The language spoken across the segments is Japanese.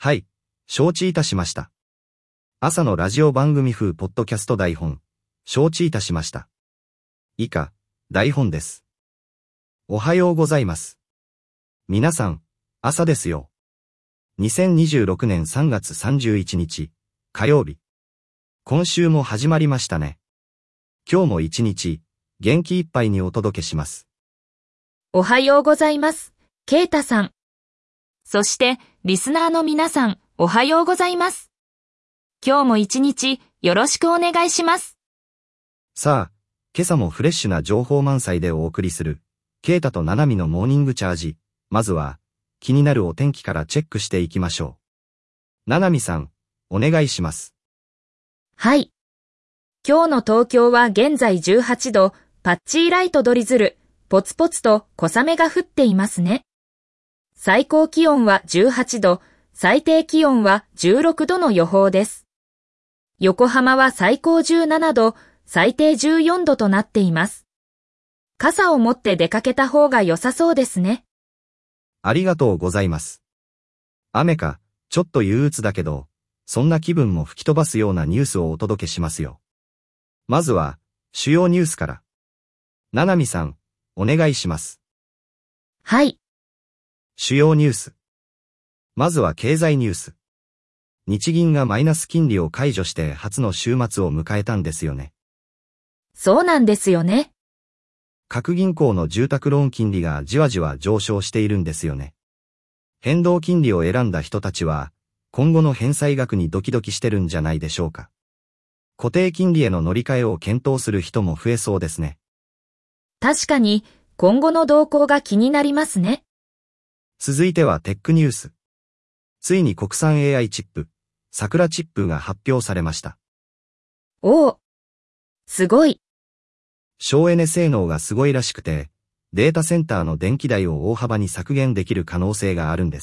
はい、承知いたしました。朝のラジオ番組風ポッドキャスト台本、承知いたしました。以下、台本です。おはようございます。皆さん、朝ですよ。2026年3月31日、火曜日。今週も始まりましたね。今日も一日、元気いっぱいにお届けします。 おはようございます。ケイタさん。そして、リスナーの皆さん、おはようございます。今日も一日、よろしくお願いします。 さあ、今朝もフレッシュな情報満載でお送りする、ケイタとナナミのモーニングチャージ。まずは、気になるお天気からチェックしていきましょう。ナナミさん、お願いします。 はい。今日の東京は現在18度、パッチーライトドリズル、ポツポツと小雨が降っていますね。最高気温は18度、最低気温は16度の予報です。横浜は最高17度、最低14度となっています。傘を持って出かけた方が良さそうですね。 ありがとうございます。雨か、ちょっと憂鬱だけど、そんな気分も吹き飛ばすようなニュースをお届けしますよ。まずは、主要ニュースから。ナナミさん、お願いします。 はい。 主要ニュース。まずは経済ニュース。日銀がマイナス金利を解除して初の週末を迎えたんですよね。 そうなんですよね。 各銀行の住宅ローン金利がじわじわ上昇しているんですよね。変動金利を選んだ人たちは、今後の返済額にドキドキしてるんじゃないでしょうか。固定金利への乗り換えを検討する人も増えそうですね。 確かに、今後の動向が気になりますね。 続いてはテックニュース。ついに国産 AI チップ、桜チップが発表されました。 おお、すごい。 省エネ性能がすごいらしくて、データセンターの電気代を大幅に削減できる可能性があるんです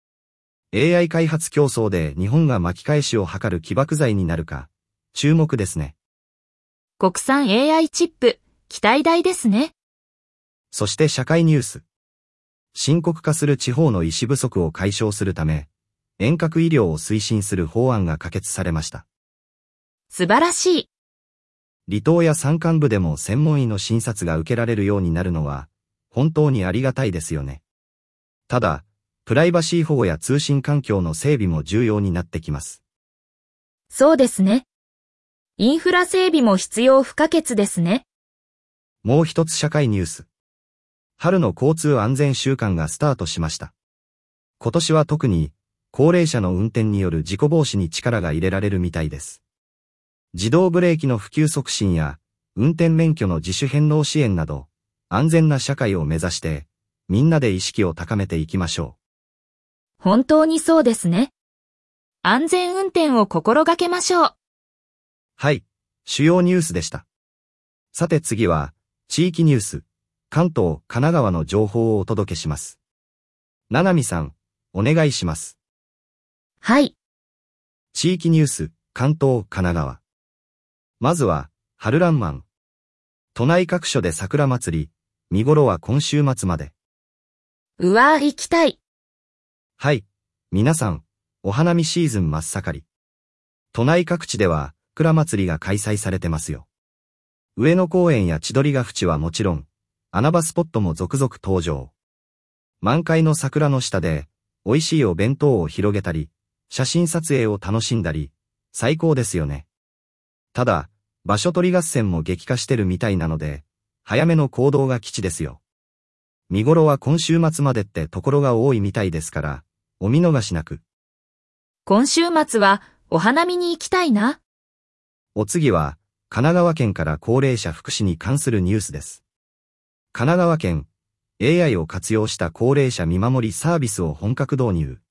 。AI 開発競争で日本が巻き返しを図る起爆剤になるか、注目ですね。 国産 AI チップ、期待大ですね。 そして社会ニュース。深刻化する地方の医師不足を解消するため、遠隔医療を推進する法案が可決されました。 素晴らしい。 離島や山間部でも専門医の診察が受けられるようになるのは、本当にありがたいですよね。ただ、プライバシー保護や通信環境の整備も重要になってきます。 そうですね。インフラ整備も必要不可欠ですね。 もう一つ社会ニュース。春の交通安全週間がスタートしました。今年は特に、高齢者の運転による事故防止に力が入れられるみたいです。自動ブレーキの普及促進や、運転免許の自主返納支援など、安全な社会を目指して、みんなで意識を高めていきましょう。 本当にそうですね。安全運転を心がけましょう。 はい、主要ニュースでした。さて次は、地域ニュース、関東、神奈川の情報をお届けします。ナナミさん、お願いします。 はい。 地域ニュース、関東、神奈川。まずは、春らんまん。都内各所で桜祭り、見頃は今週末まで。 うわー、行きたい。 はい、皆さん、お花見シーズン真っ盛り。都内各地では、桜祭りが開催されてますよ。上野公園や千鳥ヶ淵はもちろん、穴場スポットも続々登場。満開の桜の下で、美味しいお弁当を広げたり、写真撮影を楽しんだり、最高ですよね。ただ、場所取り合戦も激化してるみたいなので、早めの行動が吉ですよ。見頃は今週末までってところが多いみたいですから、お見逃しなく。 今週末は、お花見に行きたいな。 お次は、神奈川県から高齢者福祉に関するニュースです。神奈川県、AI を活用した高齢者見守りサービスを本格導入。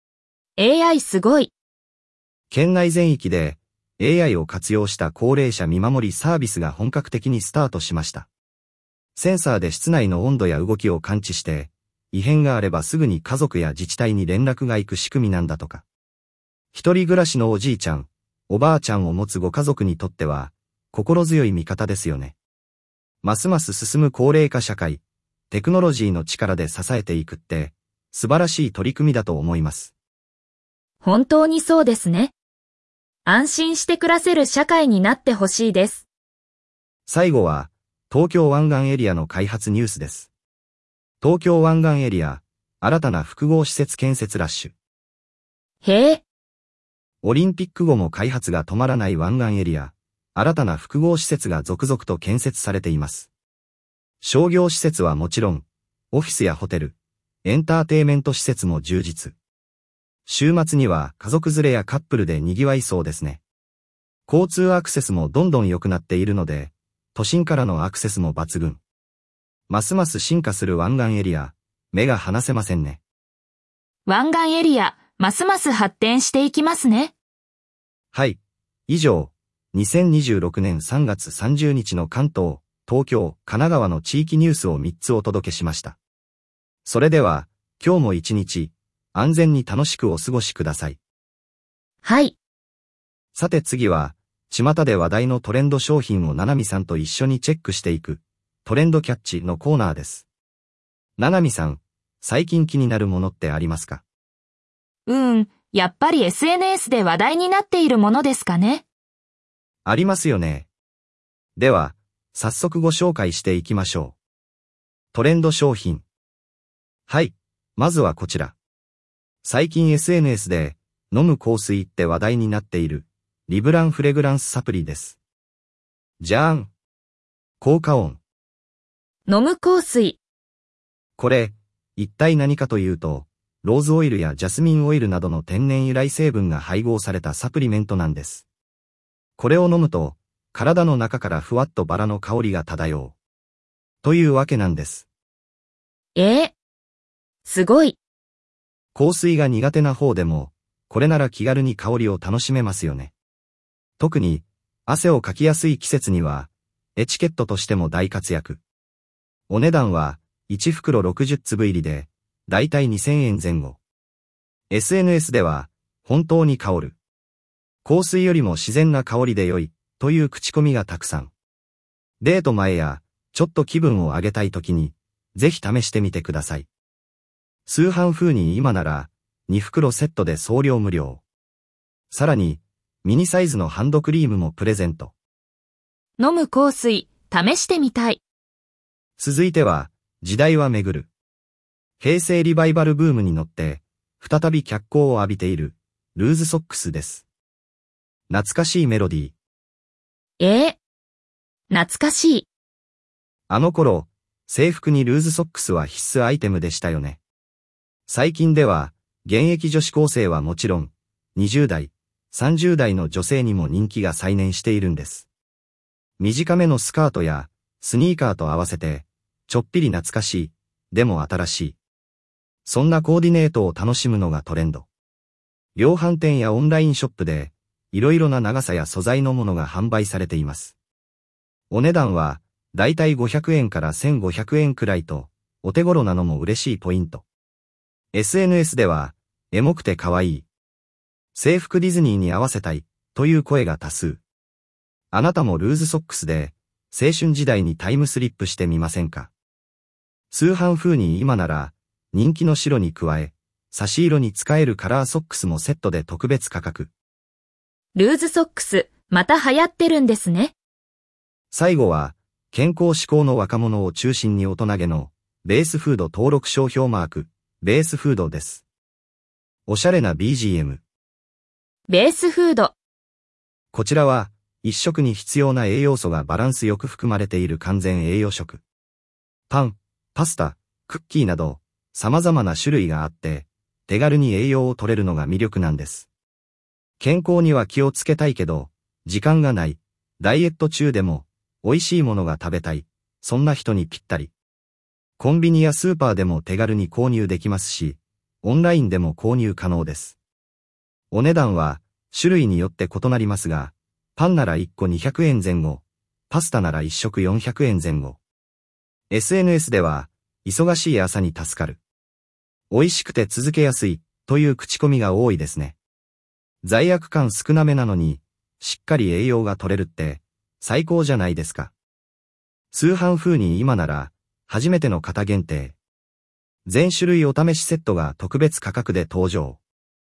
AI すごい。 県内全域で AI を活用した高齢者見守りサービスが本格的にスタートしました。センサーで室内の温度や動きを感知して、異変があればすぐに家族や自治体に連絡が行く仕組みなんだとか。一人暮らしのおじいちゃん、おばあちゃんを持つご家族にとっては、心強い味方ですよね。ますます進む高齢化社会、テクノロジーの力で支えていくって、素晴らしい取り組みだと思います。 本当にそうですね。安心して暮らせる社会になってほしいです。 最後は、東京湾岸エリアの開発ニュースです。東京湾岸エリア、新たな複合施設建設ラッシュ。 へえ。 オリンピック後も開発が止まらない湾岸エリア、新たな複合施設が続々と建設されています。商業施設はもちろん、オフィスやホテル、エンターテイメント施設も充実。週末には家族連れやカップルで賑わいそうですね。交通アクセスもどんどん良くなっているので、都心からのアクセスも抜群。ますます進化する湾岸エリア、目が離せませんね。 湾岸エリア、ますます発展していきますね。 はい。以上、2026年3月30日の関東、東京、神奈川の地域ニュースを3つお届けしました。それでは、今日も一日、安全に楽しくお過ごしください。 はい。 さて次は、巷で話題のトレンド商品をななみさんと一緒にチェックしていく、トレンドキャッチのコーナーです。ななみさん、最近気になるものってありますか？ やっぱり SNS で話題になっているものですかね。 ありますよね。では、早速ご紹介していきましょう。トレンド商品。はい、まずはこちら。最近 SNS で、飲む香水って話題になっている、リブランフレグランスサプリです。じゃーん。効果音。 飲む香水。 これ、一体何かというと、ローズオイルやジャスミンオイルなどの天然由来成分が配合されたサプリメントなんです。これを飲むと、体の中からふわっとバラの香りが漂う。というわけなんです。 すごい。 香水が苦手な方でも、これなら気軽に香りを楽しめますよね。特に、汗をかきやすい季節には、エチケットとしても大活躍。お値段は、1袋60粒入りで、だいたい2000円前後。SNS では、本当に香る。香水よりも自然な香りで良い、という口コミがたくさん。デート前や、ちょっと気分を上げたい時に、ぜひ試してみてください。通販風に今なら、2袋セットで送料無料。さらに、ミニサイズのハンドクリームもプレゼント。 飲む香水、試してみたい。 続いては、時代は巡る。平成リバイバルブームに乗って、再び脚光を浴びている、ルーズソックスです。懐かしいメロディー。 懐かしい。 あの頃、制服にルーズソックスは必須アイテムでしたよね。最近では、現役女子高生はもちろん、20代、30代の女性にも人気が再燃しているんです。短めのスカートや、スニーカーと合わせて、ちょっぴり懐かしい、でも新しい。そんなコーディネートを楽しむのがトレンド。量販店やオンラインショップで、いろいろな長さや素材のものが販売されています。お値段は、だいたい500円から1500円くらいと、お手頃なのも嬉しいポイント。SNS では、エモくて可愛い。制服ディズニーに合わせたい、という声が多数。あなたもルーズソックスで、青春時代にタイムスリップしてみませんか？通販風に今なら、人気の白に加え、差し色に使えるカラーソックスもセットで特別価格。 ルーズソックス、また流行ってるんですね。 最後は、健康志向の若者を中心に大人げの、ベースフード登録商標マーク、ベースフードです。おしゃれな BGM。 ベースフード。 こちらは、一食に必要な栄養素がバランスよく含まれている完全栄養食。パン、パスタ、クッキーなど、様々な種類があって、手軽に栄養を取れるのが魅力なんです。健康には気をつけたいけど、時間がない、ダイエット中でも、美味しいものが食べたい、そんな人にぴったり。コンビニやスーパーでも手軽に購入できますし、オンラインでも購入可能です。お値段は、種類によって異なりますが、パンなら1個200円前後、パスタなら1食400円前後。SNS では、忙しい朝に助かる。美味しくて続けやすい、という口コミが多いですね。罪悪感少なめなのに、しっかり栄養が取れるって、最高じゃないですか。通販風に今なら、初めての方限定。全種類お試しセットが特別価格で登場。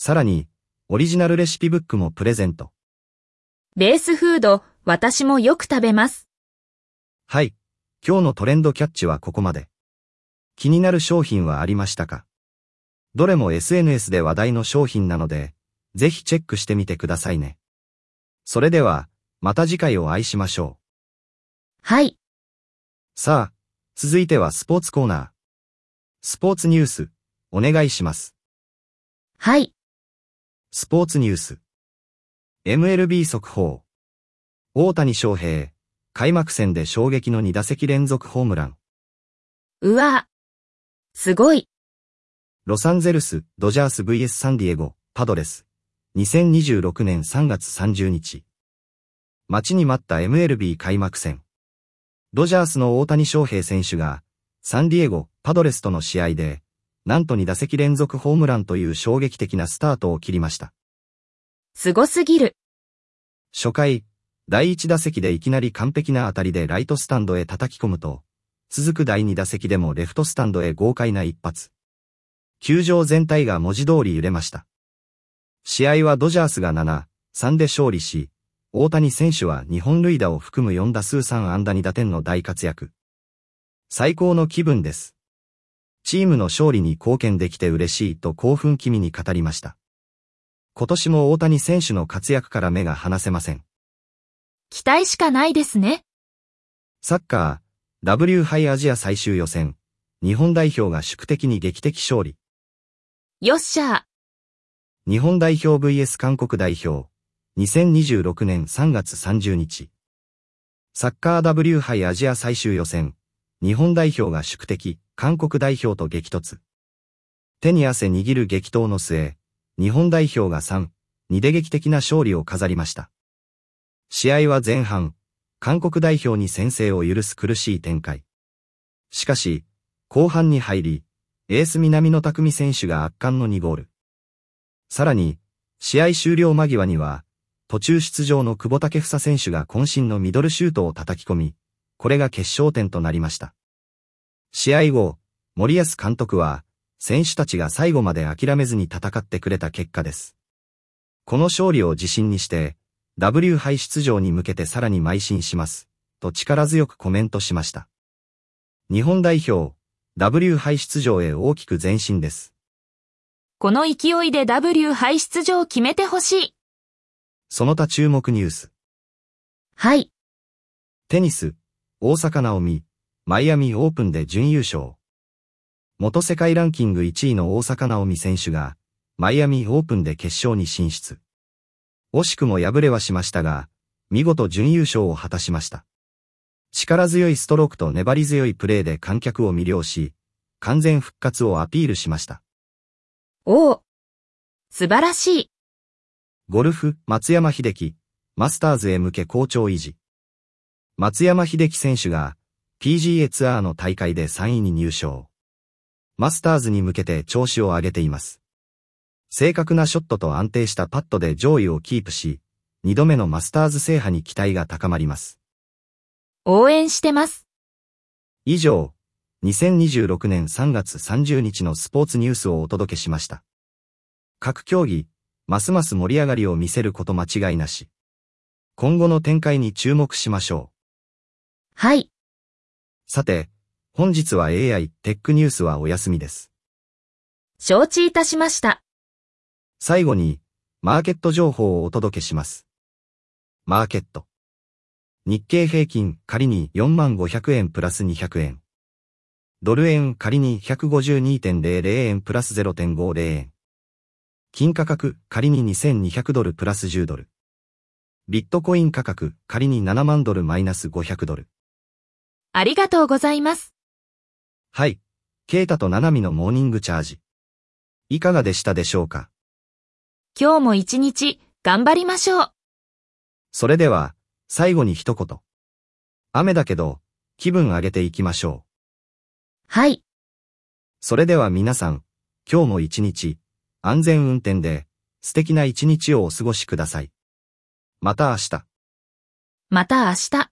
さらに、オリジナルレシピブックもプレゼント。 ベースフード、私もよく食べます。 はい。今日のトレンドキャッチはここまで。気になる商品はありましたか？どれも SNS で話題の商品なので、ぜひチェックしてみてくださいね。それでは、また次回お会いしましょう。 はい。 さあ、続いてはスポーツコーナー。スポーツニュース、お願いします。 はい。 スポーツニュース。MLB 速報。大谷翔平、開幕戦で衝撃の2打席連続ホームラン。 うわぁ。すごい。 ロサンゼルス、ドジャース vs サンディエゴ、パドレス。2026年3月30日。待ちに待った MLB 開幕戦。ドジャースの大谷翔平選手が、サンディエゴ、パドレスとの試合で、なんと2打席連続ホームランという衝撃的なスタートを切りました。 すごすぎる。 初回、第1打席でいきなり完璧な当たりでライトスタンドへ叩き込むと、続く第2打席でもレフトスタンドへ豪快な一発。球場全体が文字通り揺れました。試合はドジャースが7、3で勝利し、大谷選手は2本塁打を含む4打数3安打2打点の大活躍。最高の気分です。チームの勝利に貢献できて嬉しいと興奮気味に語りました。今年も大谷選手の活躍から目が離せません。 期待しかないですね。 サッカー、W 杯アジア最終予選、日本代表が宿敵に劇的勝利。 よっしゃー。 日本代表 vs 韓国代表、2026年3月30日。サッカー W 杯アジア最終予選、日本代表が宿敵、韓国代表と激突。手に汗握る激闘の末、日本代表が3、2で劇的な勝利を飾りました。試合は前半、韓国代表に先制を許す苦しい展開。しかし、後半に入り、エース南野拓実選手が圧巻の2ゴール。さらに、試合終了間際には、途中出場の久保建英選手が渾身のミドルシュートを叩き込み、これが決勝点となりました。試合後、森保監督は、選手たちが最後まで諦めずに戦ってくれた結果です。この勝利を自信にして、W 杯出場に向けてさらに邁進します、と力強くコメントしました。日本代表、W 杯出場へ大きく前進です。 この勢いで W 杯出場を決めてほしい。 その他注目ニュース。 はい。 テニス、大坂なおみ、マイアミオープンで準優勝。元世界ランキング1位の大坂なおみ選手が、マイアミオープンで決勝に進出。惜しくも敗れはしましたが、見事準優勝を果たしました。力強いストロークと粘り強いプレーで観客を魅了し、完全復活をアピールしました。 おお、素晴らしい。 ゴルフ、松山英樹、マスターズへ向け好調維持。松山英樹選手が PGA ツアーの大会で3位に入賞。マスターズに向けて調子を上げています。正確なショットと安定したパットで上位をキープし、2度目のマスターズ制覇に期待が高まります。 応援してます。 以上、2026年3月30日のスポーツニュースをお届けしました。各競技、ますます盛り上がりを見せること間違いなし。今後の展開に注目しましょう。 はい。 さて、本日は AI テックニュースはお休みです。 承知いたしました。 最後に、マーケット情報をお届けします。マーケット。日経平均仮に4500円プラス200円。ドル円仮に 152.00 円プラス 0.50 円。金価格仮に2200ドルプラス10ドル。ビットコイン価格仮に7万ドルマイナス500ドル。 ありがとうございます。 はい。ケイタとナナミのモーニングチャージ。いかがでしたでしょうか？ 今日も一日頑張りましょう。 それでは、最後に一言。雨だけど、気分上げていきましょう。 はい。 それでは皆さん、今日も一日、安全運転で、素敵な一日をお過ごしください。また明日。 また明日。